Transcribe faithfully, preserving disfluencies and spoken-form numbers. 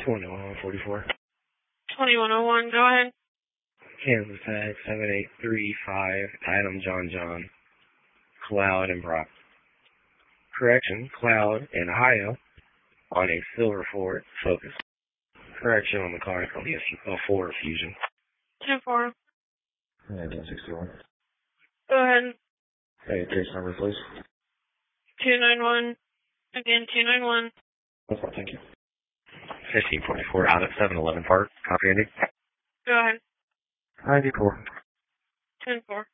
twenty-one oh forty-four. twenty-one oh one, go ahead. Kansas tag seven eight three five, Adam John John, Cloud and Brock. Correction, Cloud and Ohio on a silver Ford Focus. Correction on the car on the Ford Fusion. ten four. And one sixty-one. Go ahead. Hey, case number, please. two nine one. Again, two nine one. Okay, thank you. fifteen forty-four out at seven eleven Park. Copy, Andy. Go ahead. ninety-four. ten four.